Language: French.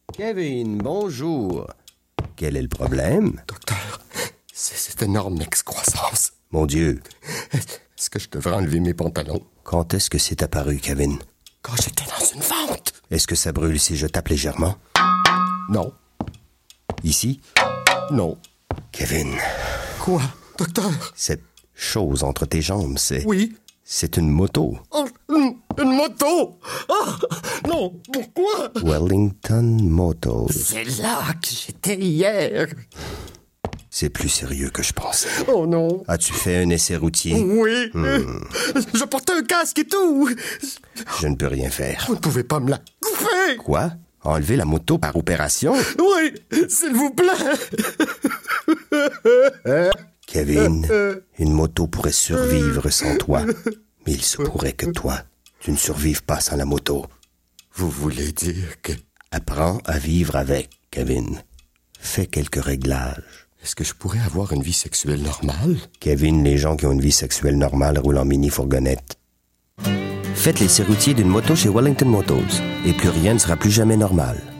Kevin, bonjour. Quel est le problème? Docteur, c'est cette énorme excroissance. Mon Dieu. Est-ce que je devrais enlever mes pantalons? Quand est-ce que c'est apparu, Kevin? Quand j'étais dans une fente. Est-ce que ça brûle si je tape légèrement? Non. Ici? Non. Kevin. Quoi, docteur? Cette chose entre tes jambes, c'est... Oui. C'est une moto. Oh, une moto! Ah! Non, pourquoi? Wellington Motors. C'est là que j'étais hier. C'est plus sérieux que je pensais. Oh non. As-tu fait un essai routier? Oui. Je portais un casque et tout. Je ne peux rien faire. Vous ne pouvez pas me la couper. Quoi? Enlever la moto par opération? Oui, s'il vous plaît. Kevin, une moto pourrait survivre sans toi. Mais il se pourrait que toi, tu ne survives pas sans la moto. Vous voulez dire que... Apprends à vivre avec, Kevin. Fais quelques réglages. Est-ce que je pourrais avoir une vie sexuelle normale? Kevin, les gens qui ont une vie sexuelle normale roulent en mini-fourgonnette. Faites l'essai routier d'une moto chez Wellington Motors et plus rien ne sera plus jamais normal.